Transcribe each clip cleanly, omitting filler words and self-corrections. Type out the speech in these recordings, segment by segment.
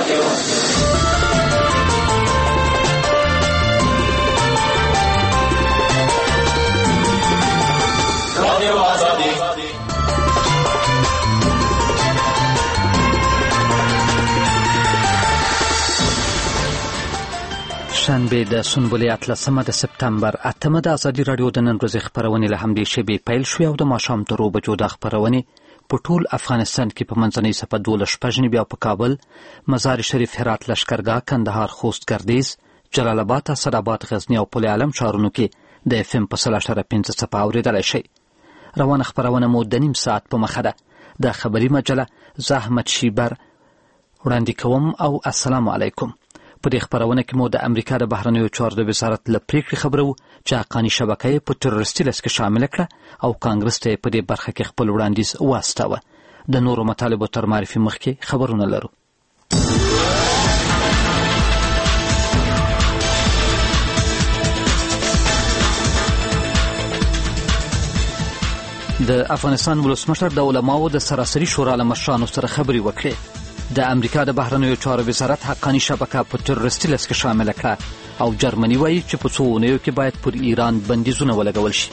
شنبه د سنبلې 18 د سپتمبر 8 د ازادي راډیو د نن ورځې خپرونې له همدې شیبې پیل شوې او د ماښام تر 2 بجو د خپرونې په ټول افغانستان کې په منځنۍ صفحه 12 شپږنې بیا په کابل، مزار شریف، هرات، لشکرګاه، کندهار، خوست، ګردیز، جلال آباد، اسداباد، غزنی او پل علم ښارونو کې د FM په 0.5 څپه اورېدلی شئ. روانه خپرونه مو د نیم ساعت په مخه ده. د خبري مجله زه احمد شیبر وړاندې کوم او السلام علیکم. په دې خپرونه کې مو د امریکا د بهرنیو چارو د وزارت له پریکړې خبرو چې حقاني شبکه یې په تروریستي لست کې شامله کړه او کانګرس ته په دې برخه کې خپل وړاندیز واستاوه. د نورو مطالبو تر معرفي مخکې خبرونه لرو. د افغانستان ولسمشر د علماو د سراسري شورا له مشرانو سره خبرې وکړې. د امریکا د بهرنیو چارو وزارت حقاني شبکه په تروریستي لست کې شامله کړه او جرمني وایي چې په څو اونیو کې باید پر ایران بندیزونه ولګول شي.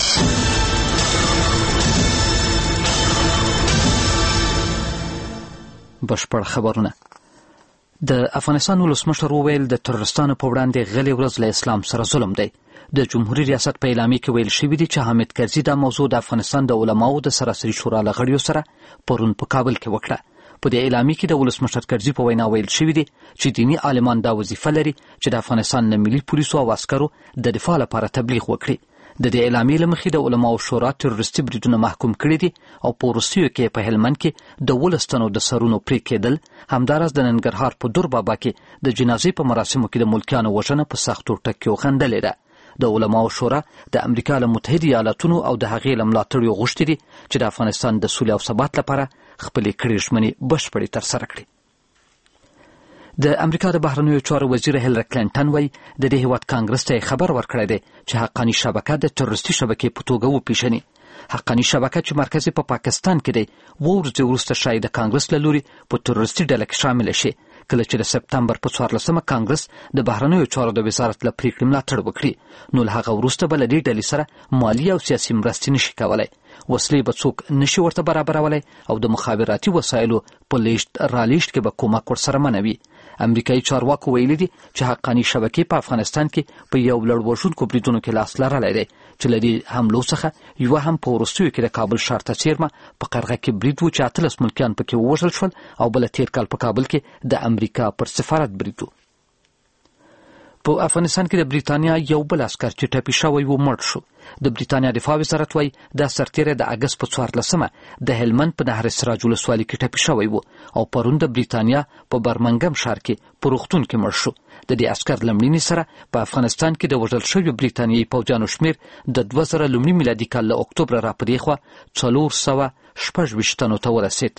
بشپړ خبرونه. د افغانستان ولسمشر وویل د تروریستانو په وړاندې غلې ورځ له اسلام سره ظلم دی. د جمهوریت ریاست په اعلامیه کې ویل شوي دي چې حامد کرزي دا موضوع د افغانستان د علماو د سراسري شورا له غړیو سره پرون په کابل کې وکړه. په دې اعلامیه کې د ولسمشر کرزي په وینا ویل شوي دي چې دیني عالمان دا وظیفه لري چې د افغانستان له ملي پولیسو او عسکرو د دفاع لپاره تبلیغ وکړي. د دې اعلامیې له مخې د علماو شورا تروریستي بریدونه محکوم کړي دي او په وروستیو کې په هلمند کې د 12 تنو د سرونو پرې کېدل، همداراز د ننګرهار په دور بابا کې د جنازې په مراسمو کې د ملکیانو وژنه په سختو ټکیو خندلې ده. د علماو شورا د امریکا له متحده ایالاتونو او د هغې له ملاتړیو غوښتي دي چې د افغانستان د سولې او ثبات لپاره خپلې کړې ژمنې بشپړې ترسره کړي. د امریکا د بهرنیو چارو وزیر هیلری کلینټن وایي د دې هیواد کانګرس ته خبر ورکړی دی چې حقاني شبکه د تروریستي شبکې په توګه وپیژني. حقاني شبکه چې مرکز په پاکستان کې دی 2 ورځې وروسته شاید د کانګرس له لوري په تروریستي ډله کې شامل شي، کله چې د سپتمبر په 14مه کانګرس د بهرنیو چارو د وزارت له پریکړې ملاتړ وکړي، نو له هغه وروسته به له دې ډلې سره مالي او سیاسي مرستې نشي کولی. وسلې به څوک نشي ورته برابرولی او د مخابراتي وسایلو په رالیشت کې به کومک ورسره منوي. امریکایي چارواکو ویلي دي چې حقاني شبکې په افغانستان کې په یو لړ وژونکو بریدونو کې لاس لرلی دی چې له دې حملو څخه یوه هم په وروستیو کې د کابل ښار ته څیرمه په قرغه کې برید و چې 18 ملکیان پکې ووژل شول او بله تیر کال په کابل کې د امریکا پر سفارت برید و. په افغانستان کې د بریتانیا یو بل عسکر چې ټپي شوی و مړ شو. د بریتانیا دفاع وزارت وایي دا سرتیری د اګست په 14مه د هلمند په نهر سراج ولسوالۍ کې ټپي شوی و او پرون د بریتانیا په برمنګم ښار کې په روغتون کې مړ شو. د دې عسکر له مړینې سره په افغانستان کې د وژل شویو بریتانیایي پوځیانو شمېر د 2000 لومړي میلادي کال له اکتوبره را پدې خوا 426 تنو ته ورسېد.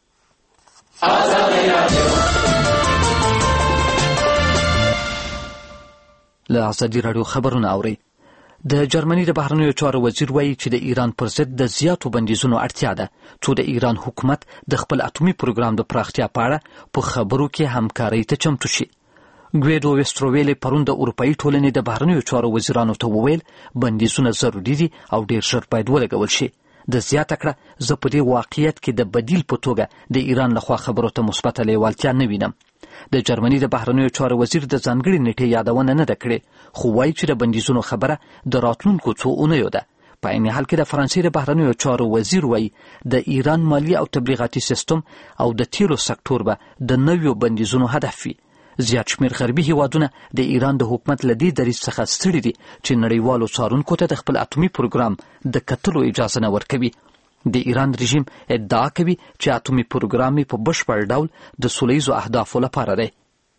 له ازادي راډیو خبرونه اورئ. د جرمني د بهرنیو چارو وزیر وایي چې د ایران پر ضد د زیاتو بندیزونو اړتیا ده څو د ایران حکومت د خپل اټومي پروګرام د پراختیا په اړه په خبرو کې همکارۍ ته چمتو شي. ګویډو ویستروویل پرون د اروپایي ټولنې د بهرنیو چارو وزیرانو ته وویل بندیزونه ضروري دي او ډیر ژر باید ولګول شي. د زیاته کړه زه په دې واقعیت کې د بدیل په توګه د ایران لخوا خبرو ته مثبته لیوالتیا نه وینم. د جرمني د بهرنیو چارو وزیر د ځانګړي نیټې یادونه نه ده کړې، خو وایي چې د بندیزونو خبره د راتلونکو څو اونیو ده. په عین حال کې د فرانسې د بهرنیو چارو وزیر وایي د ایران مالی او تبلیغاتي سیستم او د تیلو سکتور به د نویو بندیزونو هدف وي. زیات شمېر غربي هیوادونه د ایران د حکومت له دې دریځ څخه ستړي دي چې نړیوالو څارونکو ته د خپل اټومي پروګرام د کتلو اجازه نه ورکوي. د ایران رژیم ادعا کوي چې اټومي پروګرام په بشپړ ډول د سولیزو اهدافو لپاره دی.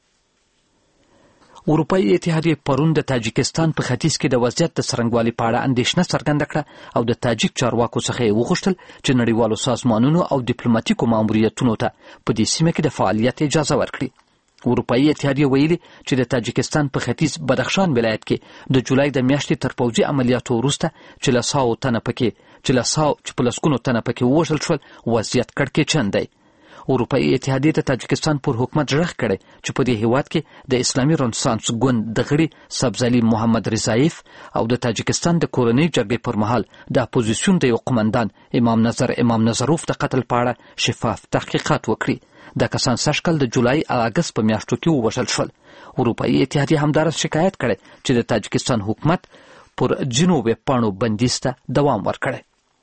اروپایي اتحادیې پرون د تاجکستان په ختیځ کې د وضعیت د څرنګوالي په اړه اندېښنه څرګنده کړه او د تاجک چارواکو څخه یې وغوښتل چې نړیوالو سازمانونو او ډیپلوماټیکو ماموریتونو ته په دې سیمه کې د فعالیت اجازه ورکړي. اروپایي اتحادیې ویلي چې د تاجکستان په ختیځ بدخشان ولایت کې د جولای د میاشتې تر پوځي عملیاتو وروسته چې په لسګونو تنه پکې ووژل شول وضعیت کړکېچن دی. اروپאי اتحادیه د تاجکستان پر حکومت ژغ کړي چې په دې هیواد کې د اسلامي رنسانس ګوند د غړي سبزعلي محمد رضایف او د تاجکستان د کورنۍ جګړې پر مهال د اپوزیسیون د یو قومندان امام نظروف د قتل په اړه شفاف تحقیقات وکړي. دا کسان سږکال د جولای او اګست په میاشتو کې ووژل شول. اروپאי اتحادیه همدارس شکایت کړي چې د تاجکستان حکومت پر ځینو ویبپاڼو بندیز ته دوام ورکړي.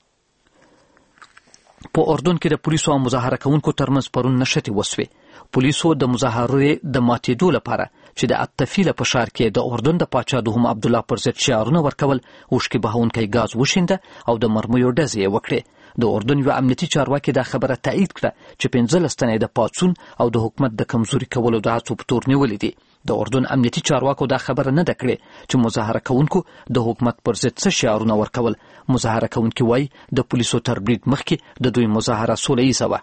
په اردن کې د پولیسو او مظاهره کوونکو ترمنځ پرون نښتې وسوې. پولیسو د مظاهرې د ماتېدو لپاره چې د اتفیله په ښار کې د اردن د پاچا دوهم عبدالله پر ضد شعارونه ورکول، اوښکې بهونکی ګاز وشینده او د مرمیو ډزې یې وکړې. د اردن یو امنیتي چارواکي دا خبره تایید کړه چې 15 تنه د پاڅون او د حکومت د کمزوري کولو د هڅو په تور نیولې دي. د اردن امنیتي چارواکو دا خبره نه ده کړې چې مظاهره کوونکو د حکومت پر ضد څه شعارونه ورکول. مظاهره کوونکي وایي د پولیسو تر برید مخکې د دوی مظاهره سوله ییزه وه.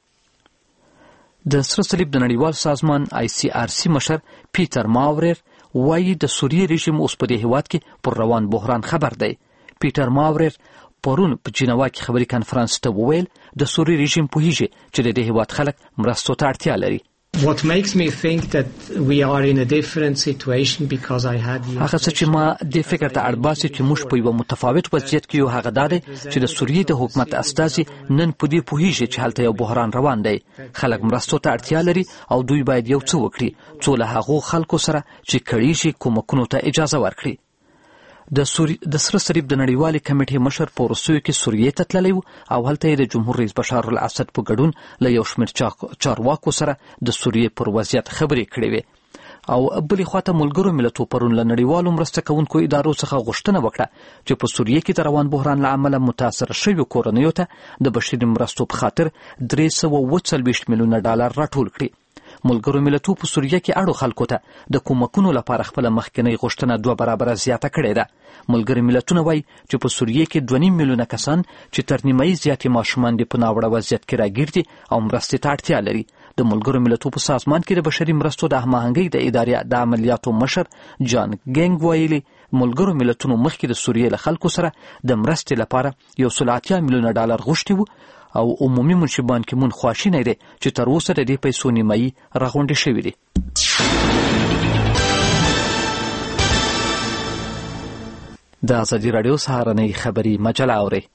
د سره صلیب د نړیوال سازمان ICRC مشر پیټر ماورر وایي د سوریې رژیم اوس په دې هیواد کې پر روان بحران خبر دی. پیټر ماورر پرون په جنیوا کې خبري کانفرنس ته وویل د سوریې رژیم پوهیږي چې د دې هیواد خلک مرستو ته اړتیا لري. What makes me think that we are in a different situation because I had هغه څه چې ما د فکر ته اړ باسي چې موږ په یو متفاوت وضعیت کې یو هغه دا دی چې د سوریې د حکومت استازي نن په دې پوهیږي چې هلته یو بحران روان دی. خلک مرستو ته اړتیا لري او دوی باید یو څه وکړي څو له هغو خلکو سره چې کړیږي کومکونو ته اجازه ورکړي. د سره صلیب د نړیوالې کمیټې مشر په وروستیو کې سوریې ته تللی و او هلته یې د جمهور رئیس بشار الاسد په ګډون له یو شمېر چارواکو سره د سوریې پر وضعیت خبرې کړې وې. او بلې خواته ملګرو ملتو پرون له نړیوالو مرسته کوونکو ادارو څخه غوښتنه وکړه چې په سوریې کې د روان بحران له امله متاثره شویو کورنیو ته د بشري مرستو په خاطر $340 میلیونه راټول کړي. ملګرو ملتو په سوریه کې اړو خلکو ته د کومکونو لپاره خپل مخکنی غوښتنه 2 برابره زیاته کړې ده. ملګرو ملتونه وایي چې په سوریه کې 2.5 میلیونه کسان چې تر نیمایي زیاتې ماشومان دي په ناوړه وضعیت کې راګیر دي او مرستې ته اړتیا لري. د ملګرو ملتو په سازمان کې د بشري مرستو د هماهنګۍ د ادارې د عملیاتو مشر جان ګینګ ویلي ملګرو ملتونو مخکې د سوریې له خلکو سره د مرستې لپاره $180 میلیونه غوښتي وو او عمومي منشي بانکیمون خواشینی دی چې تر اوسه د دې پیسو نیمایي راغونډې شوي دي. د ازادي راډیو سهارنۍ خبري مجله اورئ.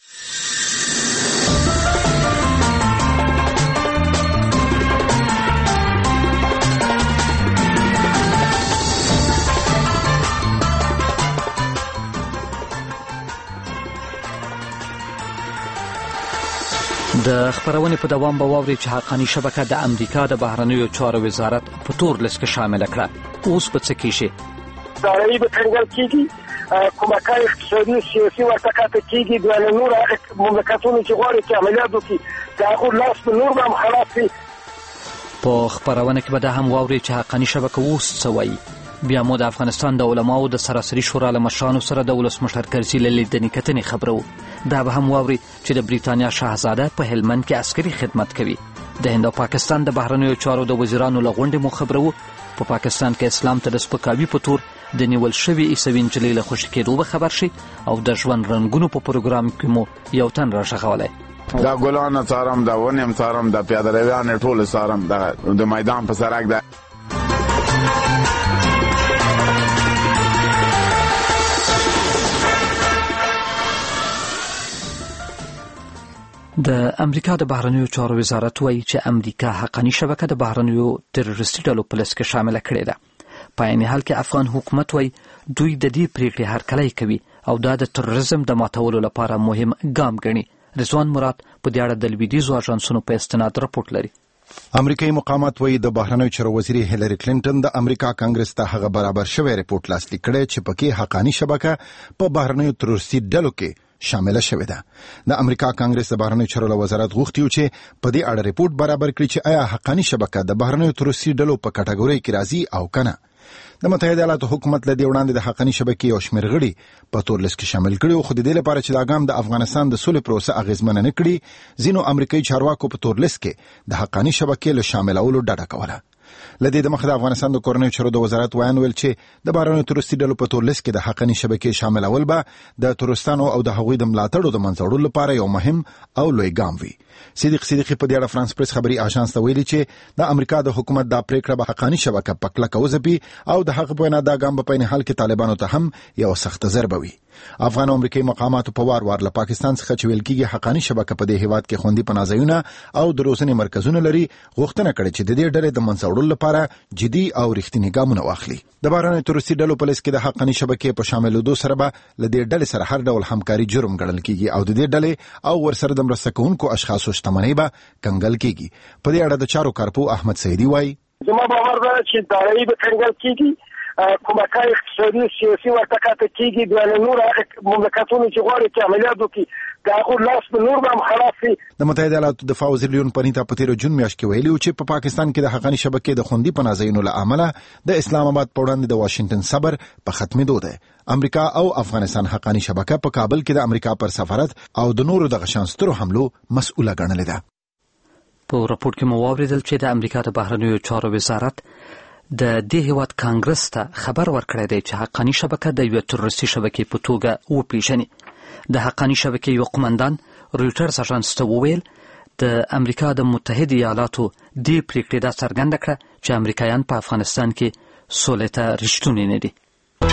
د خبرونې په دوام به واورئ چې حقاني شبکه د امریکا د بهرنیو چارو وزارت په تور لیست کې شامله کړه. اوس به څه کیږي؟ دارایی به کنګل کیږي، کومکای اقتصادي سیاسي ورته کاته کیږي، د نور مملکتونو چې غواړي چې عملیات وکړي د هغو لاس په نور به هم خلاص وي. په خبرونه کې به دا هم واورئ چې حقاني شبکه اوس څه وایي. بیا مو د افغانستان د علماو د سراسري شورا له مشرانو سره د ولسمشر کرزي له لیدنې کتنې خبرو. دا به هم واورئ چې د بریتانیا شاهزاده په هلمند کې عسکري خدمت کوي. د هند او پاکستان د بهرنیو چارو د وزیرانو له غونډې مو خبرو. په پاکستان کې اسلام ته د سپکاوي په تور د نیول شوي عیسوي نجلۍ له خوشي کېدو به خبر شي او د ژوند رنګونو په پروګرام کې مو یو تن راغلی. دا ګلان څارم، دا ونیم څارم، دا پیاده روان ټول څارم، د میدان په سرک ده. د امریکا د بهرنیو چارو وزارت وایي چې امریکا حقاني شبکه د بهرنیو تروریستي ډلو په لیست کې شامله کړې ده. په عین حال کې افغان حکومت وایي دوی د دې پریکړې هرکلی کوي او دا د تروریزم د ماتولو لپاره مهم ګام ګڼي. رضوان مراد په دې اړه د لویدیځو اژانسونو په استناد راپورټ لري. امریکایي مقامات وایي د بهرنیو چارو وزیر هیلری کلینټن د امریکا کانګرس ته هغه برابر شوی رپورټ لاسلیک کړی چې پکې حقاني شبکه په بهرنیو تروریستي ډلو کې شامله شوې ده. د امریکا کانګرس د بهرنیو چارو وزارت غوښتي و چې په دې اړه رپورټ برابر کړي چې آیا حقاني شبکه د بهرنیو تروریستي ډلو په کټګورۍ کې راځي او کنه. د متحده ایالاتو حکومت له دې وړاندې د حقاني شبکې یو شمېر غړي په تور لیست کې شامل کړي او خو د دې لپاره چې دا ګام د افغانستان د سولې پروسه اغیزمنه نه کړي، ځینو امریکایي چارواکو په تور لیست کې د حقاني شبکې له شاملولو ډډه کوله. لدې د مخه د افغانستان د کورنیو چارو د وزارت ویان ویل چې د بهرنیو تروریستي ډلو په تور لیست کې د حقاني شبکې شاملول به د تروریستانو او د هغوی د ملاتړو د منځ وړلو لپاره یو مهم او لوی ګام وي. صدیقی په دې اړه فرانس پریس خبري آژانس ته ویلي چې د امریکا د حکومت د پریکړه به حقاني شبکه په کلکه وځپي او د هغه په وینا دا ګام په عین حال کې طالبانو ته هم یو سخت ضربه وي. افغان او امریکایي مقاماتو په وار له پاکستان څخه چې ویل کېږي حقاني شبکه په دې هیواد کې خوندي پناهځایونه او د روزنې مرکزونه لري غوښتنه کړې چې د دې ډلې د منځ وړلو لپاره جدي او رښتینی ګامونه واخلي. د بهرنیو تروریستي ډلو په لیست کې د حقاني شبکې په شاملېدو سره به له دې ډلې سره هر ډول همکاري جرم ګڼل کېږي او د دې ډلې او ورسره د مرسته کوونکو اشخاصو شتمنۍ به کنګل کېږي. په دې اړه د چارو کارپو احمد سعیدي وایي زما باور ده چې دارایی به کنګل کېږي، کومکای اقتصادي سیاسي ورته کاته کېږي، د نور مملکتونو چې غواړي چې عملیات وکړي دا خو لاس په نور به خلاص شي. د متحده ایالاتو دفاع وزیر لیون پنیتا په تیر جون میاشت کې ویلي چې په پاکستان کې د حقاني شبکې د خوندي پناهځایونو له امله د اسلام آباد په وړاندې د واشنگټن صبر په ختمېدو ده. امریکا او افغانستان حقاني شبکه په کابل کې د امریکا پر سفارت او د نورو د غشانسترو حملو مسؤله ګڼلې ده. په راپور کې مو واوریدل چې د امریکا د بهرنیو چارو وزارت د دې هیواد کانګرس ته خبر ورکړی دی چې حقاني شبکه د یو تروریستي شبکې په توګه وپیژني. د حقاني شبکې یو قومندان رویټرز اژانس ته وویل د امریکا د متحده ایالاتو دې پریکړې دا څرګنده کړه چې امریکایان په افغانستان کې سولې ته رښتونی نه دي.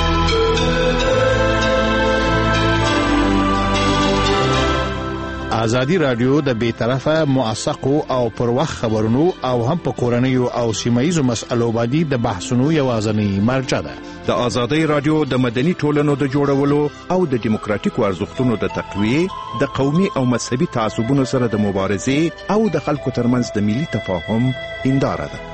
ازادي رادیو د بیطرفه موثقو او پر وخت خبرونو او هم په کورنیو او سیمایي مسألو باندې د بحثونو یوازنی مرجع ده. د ازادي رادیو د مدني ټولنو د جوړولو او د دیموکراتیکو ارزښتونو د تقویه د قومي او مذهبي تعصبونو سره د مبارزې او د خلکو ترمنځ د ملي تفاهم هنداره ده.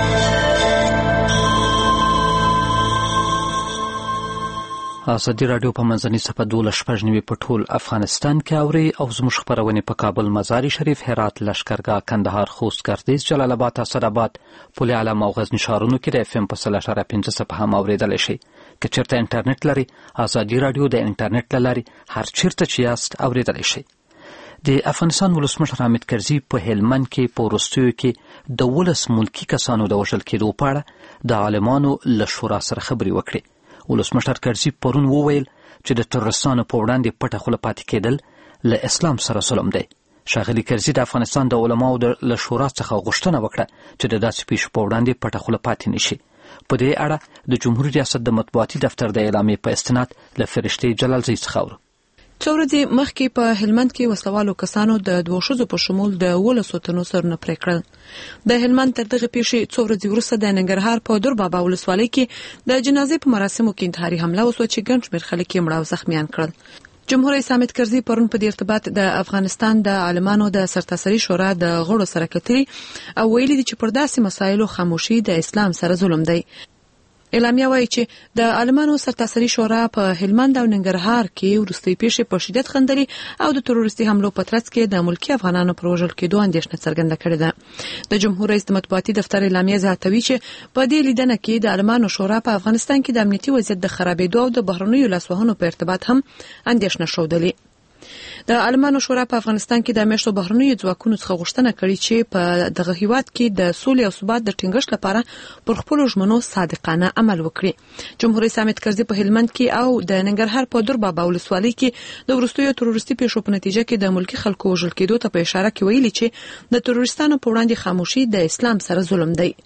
ازادي رادیو په منځنۍ صفحه 12 په ټول افغانستان کې اوري او زموږ خبرونه په کابل، مزار شریف، هرات، لشکرګاه، کندهار، خوست، ګردیز، جلال آباد، اسداباد، پل علم او غزنی ښارونو کې د FM په 3.5 صفحه هم اوریدل شي. که چیرته انټرنیټ لري، ازادي رادیو د انټرنیټ لاري هر چیرته چې یاست اوریدل شي. د افغانستان ولسمشر حامد کرزي په هلمند کې په وروستیو کې د 12 ملکی کسانو د وژل کېدو په اړه د عالمانو له شورا سره خبرې وکړې. ولسمشر کرزي پرون وویل چې د تروریستانو په وړاندې پټه خوله پاتې کېدل له اسلام سره ظلم دی. ښاغلي کرزي د افغانستان د علماو له شورا څخه غوښتنه وکړه چې د داسې پیښو په وړاندې پټه خوله پاتې نشي. په دې اړه د جمهوریت ریاست د مطبوعاتي دفتر د اعلامیې په استناد له فرشتې جلالزی څخه اورو. څو ورځې مخکې په هلمند کې وسلوالو کسانو د 2 ښځو په شمول د 12 تنو سرونه پرې کړل. د هلمند تر دغه پیښې څو ورځې وروسته د ننګرهار په دور بابا ولسوالۍ کې د جنازې په مراسمو کې انتحاري حمله وشوه چې ګڼ شمېر خلک یې مړه او زخمیان کړل. جمهور رئیس حامد کرزي پرون په دې ارتباط د افغانستان د عالمانو د سرتاسري شورا د غړو سره کتري او ویلي دي چې پر داسې مسایلو خاموشي د اسلام سره ظلم دی. اعلامیه وایي چې د عالمانو سرتاسري شورا په هلمند او ننګرهار کې وروستۍ پیښې په شدت خندلي او د تروریستي حملو په ترڅ کې د ملکی افغانانو پر وژل کېدو اندېښنه څرګنده کړې ده. د جمهور رئیس د مطبوعاتي دفتر اعلامیه زیاتوي چې په دې لیدنه کې د عالمانو شورا په افغانستان کې د امنیتي وضعیت د خرابېدو او د بهرنیو لاسوهنو په ارتباط هم اندېښنه ښودلې. د عالمانو شورا په افغانستان کې د میاشتو بهرنیو ځواکونو څخه غوښتنه کړې چې په دغه هیواد کې د سولې او ثبات د ټینګښت لپاره پر خپل ژمنو صادقانه عمل وکړي. جمهور رئیس حامد کرزي په هلمند کې او د ننګرهار په دور بابا ولسوالۍ کې د وروستیو تروریستي پیښو په نتیجه کې د ملکی خلکو وژل کېدو ته په اشاره کې ویلي چې د تروریستانو په وړاندې خاموشي د اسلام سره ظلم دی.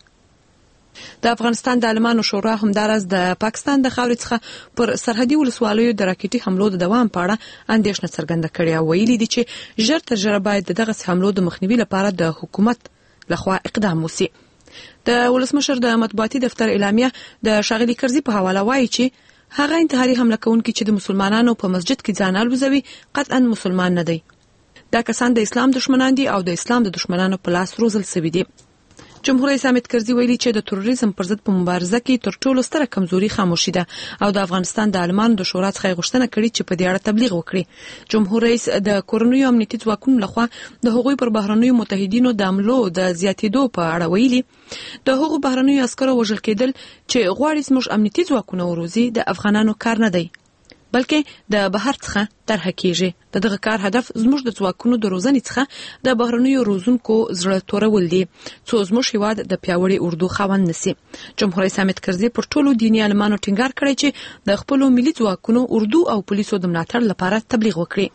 د افغانستان د عالمانو شورا همدارس د پاکستان د خاورې څخه پر سرحدي ولسوالیو د راکټي حملو د دوام په اړه اندېښنه څرګنده کړې او ویلي دي چې ژر تر ژره باید دغه حملو د مخنیوي لپاره د حکومت لخوا اقدام وشي. د ولسمشر د مطبوعاتي دفتر اعلامیه د ښاغلي کرزي په حواله وایي چې هغه انتحاري حمله کوونکي چې د مسلمانانو په مسجد کې ځان الوزوي قطعا مسلمان نه دی. دا کسان د اسلام دشمنان دي او د اسلام د دشمنانو په لاس روزل شوي دي. جمهور رئیس حامد کرزي ویلي چې د تروریزم پر ضد په مبارزه کې تر ټولو ستره کمزوري خاموشي ده او د افغانستان د عالمانو د شورا څخه غوښتنه کړې چې په دې اړه تبلیغ وکړي. جمهور رئیس د کورنیو امنیتي ځواکونو لخوا د هغوی پر بهرنیو متحدینو د حملو د زیاتېدو په اړه ویلي د هغو بهرنیو عسکرو وژل کېدل چې غواړي زموږ امنیتي ځواکونه وروزي د افغانانو کار نه دی. بلکې د بهر څخه طرح کیږي. دغه کار هدف زموږ د ځواکونو د روزنې څخه د بهرنیو روزونکو زړه تورول دي څو زموږ هیواد د پیاوړي اردو خاوند نشي. جمهور رئیس حامد کرزي پر ټولو دیني عالمانو ټینګار کړی چې د خپل ملي ځواکونو اردو او پولیسو د ملاتړ لپاره تبلیغ وکړي.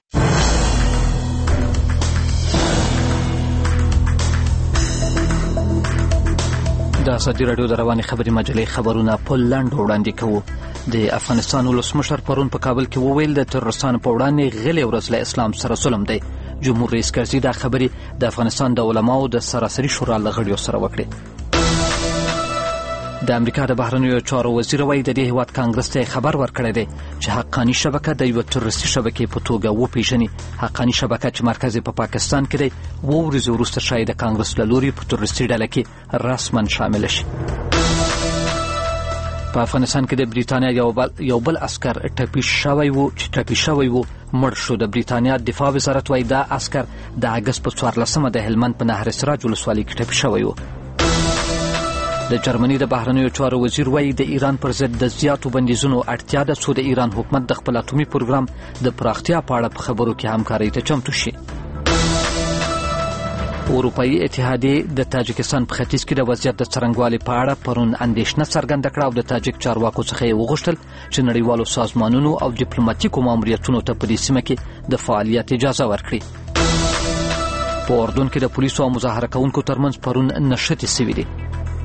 د ازادي راډیو د رواني خبري مجلې خبرونه په لاندو وړاندې کوو. د افغانستان ولسمشر پرون په کابل کې وویل د ترورستانو په وړاندې غلې ورځ له اسلام سره ظلم دی. جمهور رئیس کرزي دا خبرې د افغانستان د علماو د سراسري شورا له غړیو سره وکړې. د امریکا د بهرنیو چارو وزیر وایي د دې هیواد کانګرس ته خبر ورکړی دی چې حقاني شبکه د یو تروریستي شبکې په توګه وپیژني. حقاني شبکه چې مرکز په پاکستان کې دی و ورځې وروسته شاید د کانګرس له لوري په تروریستي ډله کې رسما شامل شي. په افغانستان کې د بریتانیا یو بل عسكر ټپي شوی وو مړ شو. د بریتانیا دفاع وزارت وایي دا عسكر د اگست په 14مه د هلمند په نهر سراج ولسوالۍ کې ټپي شوی وو. د جرمني د بهرنیو چارو وزیر وایي د ایران پر ضد د زیاتو بندیزونو اړتیا ده څو د ایران حکومت د خپل اټومي پروګرام د پراختیا په اړه په خبرو کې همکارۍ ته چمتو شي. اروپایي اتحادیه د تاجکستان په ختیځ کې د وضعیت د څرنګوالي په اړه پرون اندېښنه څرګنده کړه او د تاجک چارواکو څخه یې وغوښتل چې نړیوالو سازمانونو او ډیپلوماټیکو ماموریتونو ته په دې سیمه کې د فعالیت اجازه ورکړي. په اردن کې د پولیسو او مظاهره کوونکو ترمنځ پرون نښتې سوي دي.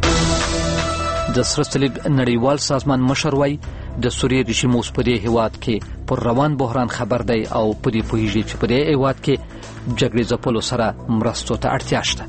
د سره صلیب نړیوال سازمان مشر وایي د سوریې رژیم اوس په دې هیواد کې پر روان بحران خبر دی او په دې پوهیږي چې په دې هیواد کې جګړې ځپلو سره مرستو ته اړتیا شته.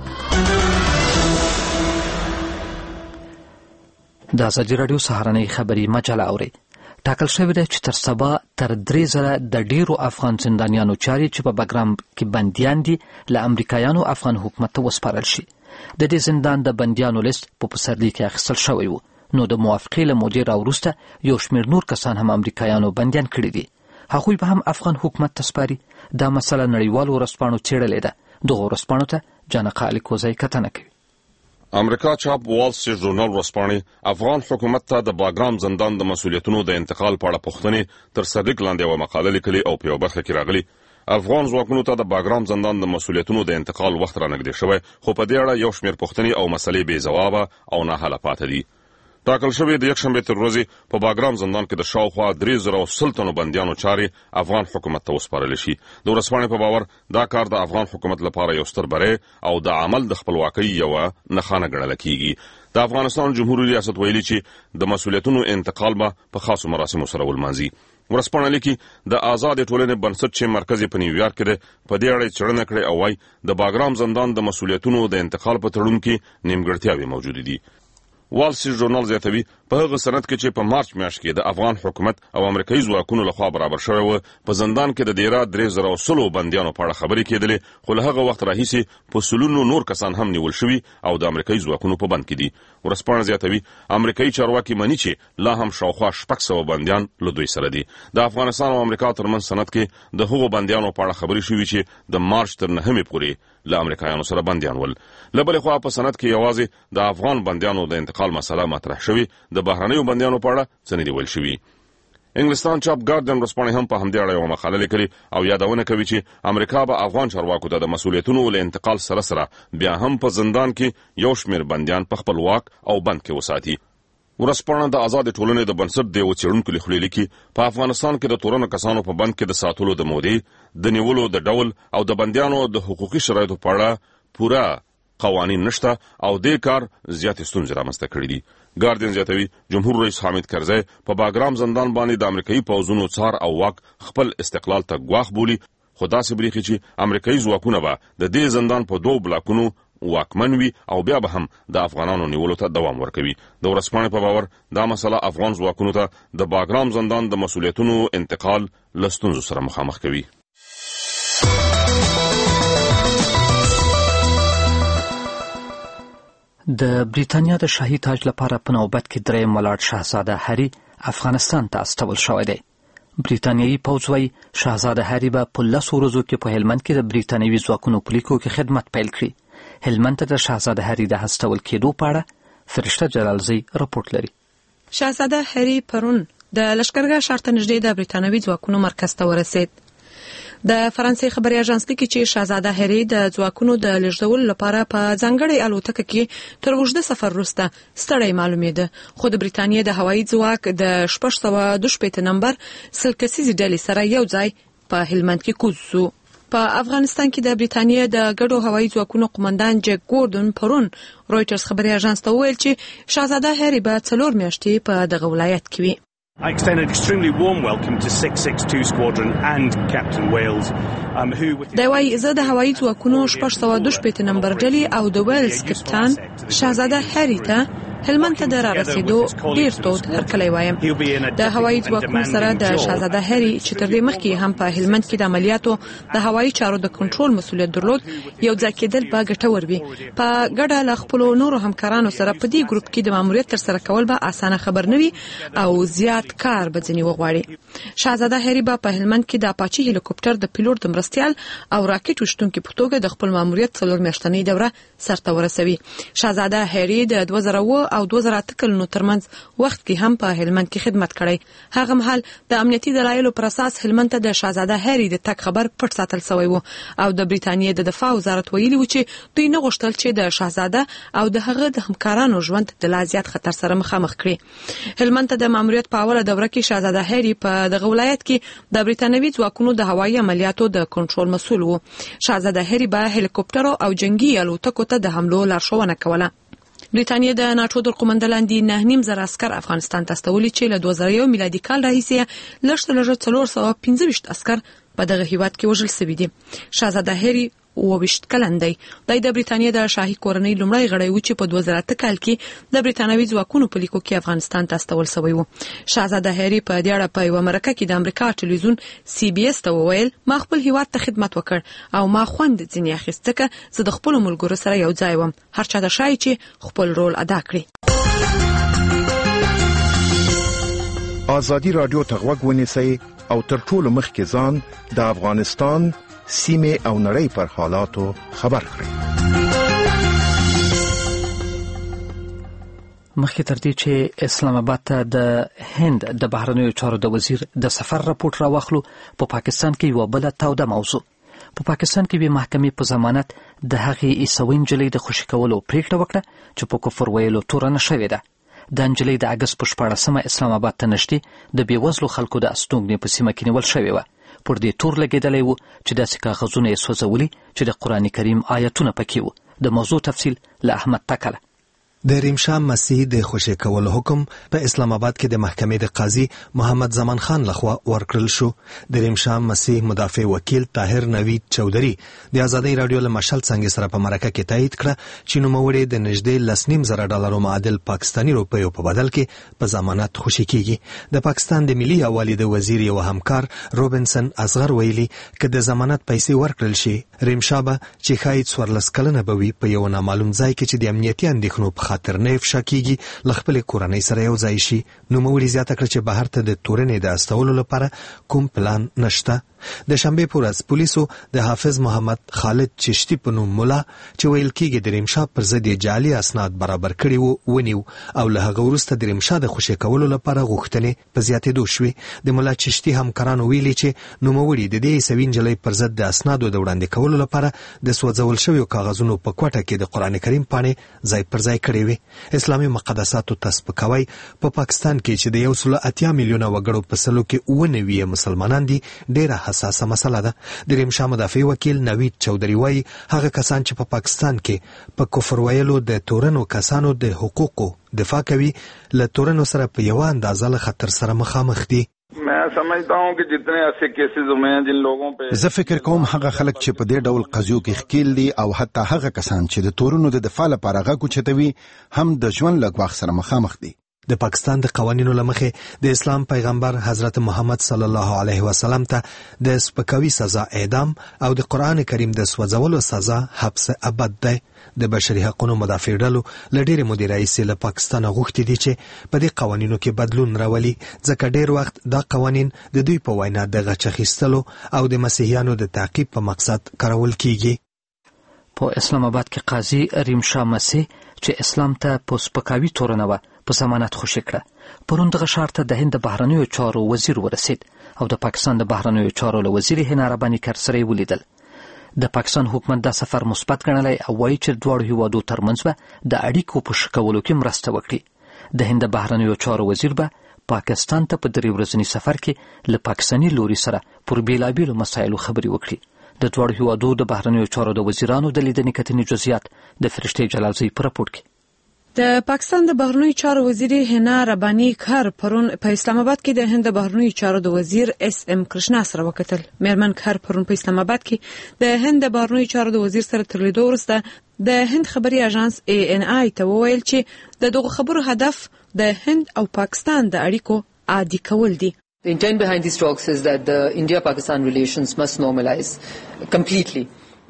د ازادي راډیو سهارنۍ خبري مجله اوري. ټاکل شوی دی چې تر سبا تر 3000 د ډیرو افغان زندانیانو چارې چې په بګرام کې بندیان دي له امریکایانو افغان حکومت ته وسپارل شي. د دې زندان د بندیانو لیست په پسرلي کې اخیستل شوی وو. نو د موافقې له مودې راوروسته یو شمېر نور کسان هم امریکایانو بندیان کړي دي. هغوی به هم افغان حکومت ته سپاري. دا مسله نړیوالو ورځپاڼو څېړلې ده. دغو ورځپاڼو ته جانقه الیکوزی کتنه کوي. امریکا چاپ وال سټریټ ژورنال ورځپاڼې افغان حکومت ته د باګرام زندان د مسولیتونو د انتقال په اړه پوښتنې تر سرلیک لاندې یوه مقاله لیکلې او په یوه برخه کې راغلي افغان ځواکونو ته د باګرام زندان د مسولیتونو د انتقال وخت رانږدې شوی خو په دې اړه یو شمېر پوښتنې او مسلې بې ځوابه او ناحله پاتې دي. ټاکل شوی د یکشنبې تر ورځې په باګرام زندان کې د شاوخوا 3000 تنو بندیانو چارې افغان حکومت ته وسپارل شي. د ورځپاڼې په باور دا کار د افغان حکومت لپاره یو ستر بری او د عمل د خپلواکۍ یوه نښانه ګڼل کیږي. د افغانستان جمهوریت ریاست ویلي چې د مسولیتونو انتقال به په خاصو مراسمو سره ولمانځي. ورځپاڼه لیکي د آزاد ټولنې بنسټ چې مرکز په نیویارک کې دی په دې اړه څېړنه کړې او وايي د باګرام زندان د مسولیتونو د انتقال په تړون کې نیمګړتیاوې موجودې دي. وال سټریټ ژورنال زیاتوي په هغه سند کې چې په مارچ میاشت کې د افغان حکومت او امریکایي ځواکونو لخوا برابر شوی و په زندان کې د ډیرا 3000 بندیانو په اړه خبرې کېدلې خو له هغه وخت راهیسې په سلونو نور کسان هم نیول شوي او د امریکایي ځواکونو په بند کې دي. ورځپاڼه زیاتوي امریکایي چارواکي مني چې لا هم شاوخوا 600 بندیان له دوی سره دي. د افغانستان او امریکا ترمنځ سند کې د هغو بندیانو په اړه خبرې شوي چې د مارچ تر 9مې پورې له امریکایانو سره بندیان ول. له بلې خوا په سند کې یوازې د افغان بندیانو د انتقال مسله مطرح شوي د بهرنیو بندیانو په اړه څه نه دي ویل شوي. انګلستان چاپ ګارډین ورځپاڼې هم په همدې اړه یوه مقاله لیکلې او یادونه کوي چې امریکا به افغان چارواکو ته د مسولیتونو له انتقال سره بیا هم په زندان کې یو شمېر بندیان په خپل واک او بند کې وساتي. ورځپاڼه د آزاد ټولنې د بنسټ د یو څېړونکو له خولې لیکي په افغانستان کې د تورنو کسانو په بند کې د ساتلو د مودې د نیولو د ډول او د بندیانو د حقوقي شرایطو په اړه پوره قوانین نشته او دې کار زیاتې ستونزې رامنځته کړي دي. ګارډین زیاتوي جمهور رئیس حامد کرزی په باګرام زندان باندې د امریکایي پوځونو څار او واک خپل استقلال ته ګواښ بولي خو داسې بریښي چې امریکایي ځواکونه به د دې زندان په 2 بلاکونو واکمن وي او بیا به هم د افغانانو نیولو ته دوام ورکوي. د ورځپاڼې په باور دا مسله افغان ځواکونو ته د باګرام زندان د مسولیتونو انتقال له ستونزو سره مخامخ کوي. د بریتانیا د شاهي تاج لپاره په نوبت کې دریم ولاړ شاهزاده هری افغانستان ته استول شوی دی. بریتانیایي پوځ وایي شاهزاده هری به په 10 ورځو کې په هلمند کې د بریتانیوي ځواکونو په لیکو کې خدمت پیل کړي. هلمند ته د شاهزاده هری د هستول کېدو په اړه فرشته جلالزی راپورټ لري. شاهزاده هری پرون د لشکرګاه ښار ته نږدې د بریتانوي ځواکونو مرکز ته ورسید. د فرانسې خبري اژانس لیکي چې شاهزاده هری د ځواکونو د لیږدولو لپاره په ځانګړي الوتکه کې تر اوږده سفر وروسته ستړی معلومېده، خو د بریتانیې د هوایي ځواک د 622 نمبر سلکسیزي ډلې سره یو ځای په هلمند کې کوز شو. په افغانستان کې د بریتانیې د ګډو هوایي ځواکونو قومندان جک ګوردن پرون رويټرز خبري اژانس ته وویل چې شاهزاده هری به 4 میاشتې په دغه ولایت کې وي. I extend an extremely warm welcome to 662 Squadron and Captain Wales, who د وای زه د هوایي ځواکونو 622 نمبر ډلې او د ویلز کپټان شاهزاده هری ته هلمند ته د رارسېدو ډیر تود هرکلی وایم. د هوایي ځواکونو سره د شاهزاده هری چې تر دې مخکې هم په هلمند کې د عملیاتو د هوایي چارو د کنټرول مسولیت درلود یو ځای کېدل به ګټور وي. په ګډه له خپلو نورو همکارانو سره په دې ګروپ کې د ماموریت ترسره کول به اسانه خبر نه وي او زیات کار به ځنی وغواړي. شاهزاده هری به په هلمند کې د اپاچي هلیکوپټر د پیلوټ د مرستيال او راکټ وشتونکو په توګه د خپل ماموریت 4 میاشتنۍ دوره سرته ورسوي. شاهزاده هری د 2000 او 2008 کلونو ترمنځ وخت کې هم په هلمند کې خدمت کړی. هغه مهال د امنیتي دلایلو پر اساس هلمند ته د شاهزاده هری د تک خبر پټ ساتل شوی وو او د بریتانیې د دفاع وزارت ویلي و چې دوی نه غوښتل چې د شاهزاده او د هغه د همکارانو ژوند د لا زیات خطر سره مخامخ کړي. هلمند ته د ماموریت په اوله دوره کې شاهزاده هری په دغه ولایت کې د بریتانوي ځواکونو د هوایي عملیاتو د کنټرول مسؤل وو. شاهزاده هری به هلیکوپټرو او جنگي الوتکو ته د حملو لارښوونه کوله. بریتانیا د ناتو د قومندان لاندې 9.5 عسكر افغانستان ته استولي چې له 2001 میلادي کال راهیسې لږ 415 عسكر په دغه هیواد کې وژل شوي دي. شاهزاده هری 22 کلن دی. د بریتانیا د شاهي کورنۍ لومړی غړی و چې په 2008 کال کې د بریتانوي ځواکونو په لیکو کې افغانستان ته استول شوی و. شاهزاده هری په دې اړه په یو مرکه کې د امریکا ټلویزیون CBS ته وویل ما خپل هیواد ته خدمت وکړ او ما خوند ځینې اخیسته چې زه د خپل ملګرو سره یو ځای وم. هر چا د شای چې خپل رول ادا کړي. ازادي رادیو ته غوږ ونیسئ او تر ټولو مخکې ځان د افغانستان سیمه او نړۍ پر حالاتو خبر کړئ. مخکې تر دې چې اسلام آباد ته د هند د بهرنیو چارو د وزیر د سفر راپورټ راوخلو، په پاکستان کې یو بل توده موضوع. په پاکستان کې به محکمې په ضمانت د هغې عیسوي نجلۍ د خوشي کولو پریکړه وکړه چې په کفر ویلو تورنه شوې ده. د نجلۍ د اګست په 14 اسلام آباد ته نږدې د بیوزلو خلکو د استوګنې په سیمه کې نیول شوې وه. پر دې تور لګېدلی و چې داسې کاغذونه یې سوځولي چې د قرآن کریم آیتونه پکې وو. د موضوع تفصیل له احمد تکله. د ریمشا مسیح د خوشی کولو حکم په اسلام آباد کې د محکمې د قاضي محمد زمان خان لخوا ورکړل شو. د ریمشا مسیح مدافع وکیل طاهر نوید چودري د آزادۍ رادیو له مشال څنګه سره په مرکه کې تایید کړه چې نوموړی د نږدې 1.5 ډالر معادل پاکستانی روپیو په بدل کې په ضمانت خوشی کیږي. د پاکستان د ملي حوالې د وزیر یو همکار روبنسن اصغر ویلي چې د ضمانت پیسې ورکړل شي ریمشا به چې خاید 14 کلنه بوي په یو نامعلوم ځای کې چې د امنیتي اندېښنو خاطر نه افشا کیږي لخپل کورنۍ سره یو ځای شي. نو موري زیاته کړ چې بهر ته د تورنې د استولو لپاره کوم پلان نشته. د شنبه په ورځ پولیسو د حافظ محمد خالد چشتی په نوم مولا چې ویل کېږي د ریمشا پر ضد جعلي اسناد برابر کړي وو ونیو او له هغه وروسته د ریمشا د خوشی کولو لپاره غوښتنې په زیاتېدو شوې. د مولا چشتی همکارانو ویلي چې نوموړي د دې عیسوي نجلۍ پر ضد د اسنادو د وړاندې کولو لپاره د سوځول شویو کاغذونو په کوټه کې د قرآن کریم پاڼې ځای پر ځای کړې وې. اسلامي مقدساتو تسبیقوي په پاکستان کې چې د 180 میلیونه وګړو په سلو کې 90 مسلمانان دي ډېره حساسه مسله ده. د ریمشا مدافع وکیل نوید چودري وايي هغه کسان چې په پاکستان کې په کفر ویلو د تورنو کسانو د حقوقو دفاع کوي له تورنو سره په یو اندازه له خطر سره مخامخ دي. زه فکر کوم هغه خلک چې په دې ډول قضیو کې ښکیل دي او حتی هغه کسان چې د تورونو د دفاع لپاره غږ اوچتوي هم د ژوند له ګواښ سره مخامخ دي. د پاکستان د قوانینو لمخې د اسلام پیغمبر حضرت محمد صلی الله علیه وسلم ته د سپکاوي سزا اعدام او د قرآن کریم د سوځولو سزا حبس ابد ده. د بشري حقوقو مدافع ډلو له ډېرې مودې راهیسې له پاکستان غوښتي دي چې په دې قوانینو کې بدلون راولي ځکه ډېر وخت دا قوانین د دوی په وینا د غچ اخیستلو او د مسیحیانو د تعقیب په مقصد کارول کیږي. په اسلام آباد کې قاضي ریمشا مسیح چې اسلام ته په سپکاوي تورنه و په ضمانت خوشي کړه. پرون دغه ښار ته د هند بهرنیو چارو وزیر ورسید او د پاکستان د بهرنیو چارو له وزیر هنا رباني کر سره یې ولیدل. د پاکستان حکومت دا سفر مثبت ګڼلی او وایي چې دواړو هیوادو ترمنځ به د اړیکو په ښه کولو کې مرسته وکړي. د هند بهرنیو چارو وزیر به پاکستان ته په 3 ورځني سفر کې له پاکستاني لوري سره پر بیلابیلو مسایلو خبرې وکړي. د دواړو هیوادو د بهرنیو چارو د وزیرانو د لیدنې کتنې جزئیات د فرشتې جلالزی په راپور کې. د پاکستان د بهرنیو چارو وزیر هنا رباني کر پرون په اسلام آباد کې د هند بهرنیو چارو د وزیر اس ام کرشنا سره وکتل. میرمن کر پرون په اسلام آباد کې د هند بهرنیو چارو د وزیر سره تر لیدو وروسته د هند خبري اژانس ANI ته وویل چې د دغه خبرو هدف د هند او پاکستان د اړیکو عادي کول دي. The intent behind these talks is that the India-Pakistan relations must normalize completely.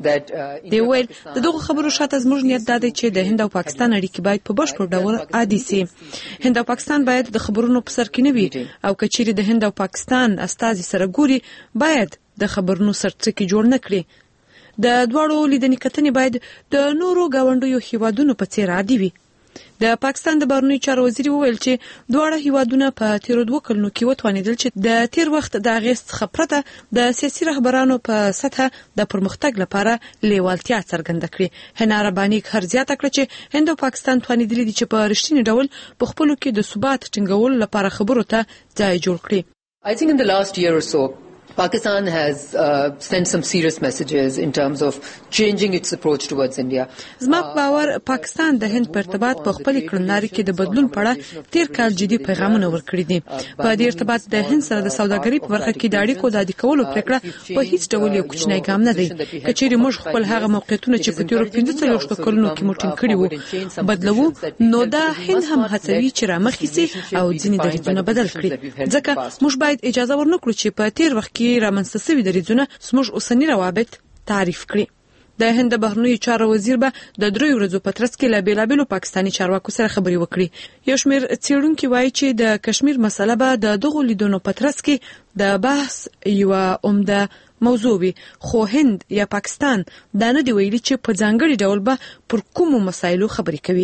دی ویل د دغه خبرو شاته زموږ نیت دا دی چې د هند او پاکستان اړیکې باید په بشپړ ډول عادي سي. هند او پاکستان باید د خبرونو په سر کې نه وي او کچېرې د هند او پاکستان استازي سره ګوري باید د خبرونو سرڅکې جوړ نه کړي. د دواړو لیدنې کتنې باید د نورو ګاونډیو هیوادونو په څیر عادي وي. د پاکستان د بهرنیو چارو وزیر وویل چې دواړه هیوادونه په تیرو 2 کلونو کې وتوانیدل چې د تیر وخت د اغېز څخه پرته د سیاسي رهبرانو په سطحه د پرمختګ لپاره لیوالتیا څرګنده کړي. هنا رباني هر زیاته کړه چې هند او پاکستان توانیدلي دي چې په رښتینی ډول په خپلو کې د ثبات ټینګولو لپاره خبرو ته ځای جوړ کړي. I think in the last year or so Pakistan has sent some serious messages in terms of changing its approach towards India. زما باور پاکستان د هند په ارتباط په خپل کړنلاري کې د بدلون په اړه تیر کال جدي پیغامونه ورکړي دي. په دې ارتباط د هند سره د سوداګرۍ په برخه کې د اړیکو د عادي کولو پریکړه په هیڅ ډول یو کوچنی ګام نه دی. کچېرې موږ خپل هغه موقعیتونه چې په تیر 15 کلونو کې موټین کړي وو بدلو نو دا هند هم هڅوي چې رامخکې سي او ځینې دریځونه بدل کړي. ځکه موږ باید اجازه ورنکړو چې په تیر وخت کې رامنځته شوي دریځونه زموږ اوسني روابط تعریف کړي. د هند بهرنیو چارو وزیر به د 3 ورځو په ترڅ کې له بیلابیلو پاکستاني چارواکو سره خبرې وکړي. یو شمېر څېړونکي وایي چې د کشمیر مسله به د دغو لیدنو په ترڅ کې د بحث یوه عمده موضوع وي. خو هند یا پاکستان دا نه دی ویلي چې په ځانګړي ډول به پر کومو مسایلو خبرې کوي.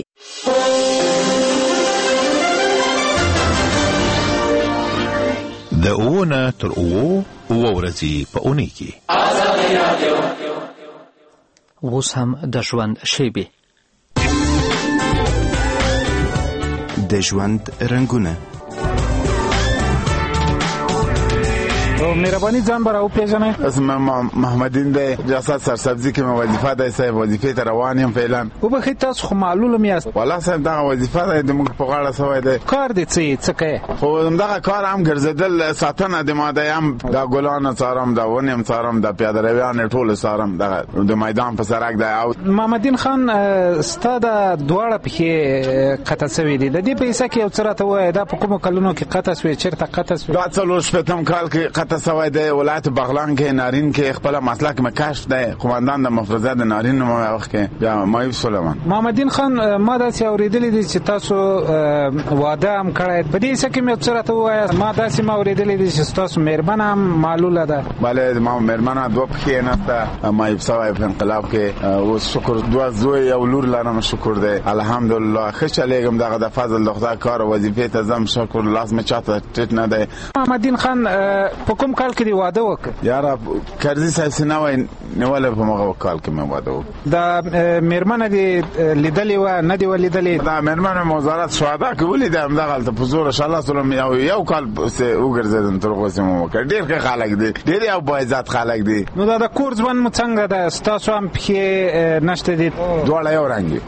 د اوونه تر اوو ورځې په اونۍ کې اوس هم د ژوند شیبې د ژوند رنګونه مهرباني ځان براو پیژنئ. اسم محمدین دی ریاست سرسبزی کې مې وظیفه ده صاحب وظیفې ته روان یم فعلا. وبخښئ تاسو خو معلوم یاست. والله صاحب دا وظیفه ده د موږ په غاړه سوی دی. کار دې څه کوي؟ خو همدغه کار هم ګرځېدل ساتنه د ماده هم د ګلانو څارم د ونې هم څارم د پیاده رویانې ټول څارم د میدان په سرک دی. او محمدین خان ستا د دواړه پښې قطع شوي دي. د دې په حصه کې یو څه راته ووایه دا په کومو کلونو کې قطع شوې چېرته قطع شوې؟ دا 4 کال کې قطع سوی دی. ولایت بغلان کې نارین کې خپل مسلک مې کشف دی. قومندان د مفروضه د نارین نوم وخت کې بیا مایوب سلیمان. محمدین خان ما داسې اورېدلي دي چې تاسو واده هم کړی. په دې حصه کې مې څه راته ووایه. ما داسې ما اورېدلي دي چې ستاسو مېرمن هم معلوله ده. بله ما مېرمنه 2 پښې نسته. مایوب سوی په انقلاب کې اوس شکر 2 زوی او لور لرم. شکر دی الحمدلله. ښه چلېږم. دغه د فضل د خدای کار وظیفې ته ځم. شکر لاس مې چاته ټیټ نه دی. محمدین خان په کوم کال کې دی واده وکړ؟ یاره کرزي صاحب سنوي نیول په مغه کال کې مې واده وکړ. دا مېرمنه دی لیدلې و نه دی ولیدلې؟ دا مېرمنه وزارت شهدا کې ولیدم. همدغه په زور ان شاء الله سلام یو کال وګرځیدم تر اوسه مو وکړ. ډېر ښه خلک دي. ډېر یو با عزت خلک دي. نو دا د کور ژوند مو څنګه ده؟ ستاسو هم پښې نشته دي؟ دواړه یو رنګ دي.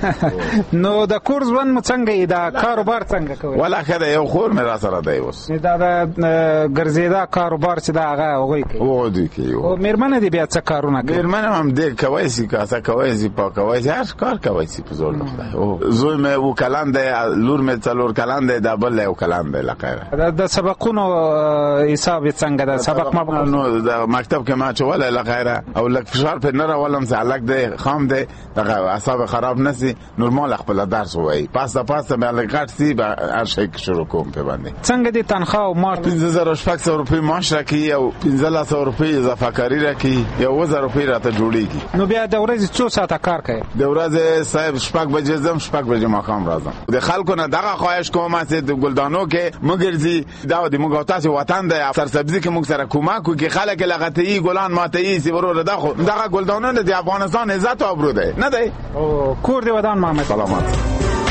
نو د کور ژوند مو څنګه دی؟ دا کاروبار څنګه کوي؟ ولا خدای یو خور مې را سره دی. اوس دا د ګرځېدا کاروبار چې دا هغه هغوی کوي. هغوی کوي. او مېرمنه دې بیا څه کارونه کوي؟ مېرمنه هم دې کوی سي کاسه کوی سي پاکوی سي هر کار کوی سي په زور نه. او زوی مې و کلان دی. لور مې 4 کلان دی. دا بل یو کلان دی. لکه د سبقونو حساب څنګه ده؟ سبق ما نو د مکتب کې ما چول لغیره او لک فشار په نه راولم چې الګ دی خام دی. دغه اعصاب خراب نسی. نورمال خپل درس وای. پاسه به لګټ سي به هر شي شروع کوم په باندې. څنګه دي تنخواه او مارټ؟ 15600 روپۍ معاش راکړي او 1500 روپۍ اضافه کاری راکړي یا 1000 روپۍ راته جوړیږي. نو بیا د ورځې څو ساعته کار کوي؟ د ورځې صاحب 6 بجې زم 6 بجې ماښام راځم. د خلکو نه دغه خواهش کوم چې د ګلدانو کې مګرځي دا د موږ تاسو وطن د سرسبزي کې موږ سره کومک وکړي. خلک لغتي ګلان ماتي سی ورور دغه ګلدانو د افغانستان عزت او ابرو ده نه دی. او کور دی ودان محمد سلامات.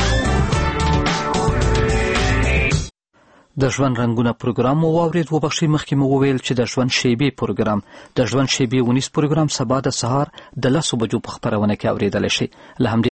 د ژوند رنگونه پروګرام مو واورید. وبخښئ مخکې مو وویل چې د ژوند شیبې پروګرام د ژوند شیبې ونیس پروګرام سبا د سهار د 10 بجو په خبرونه کې اوریدل شي. له همدې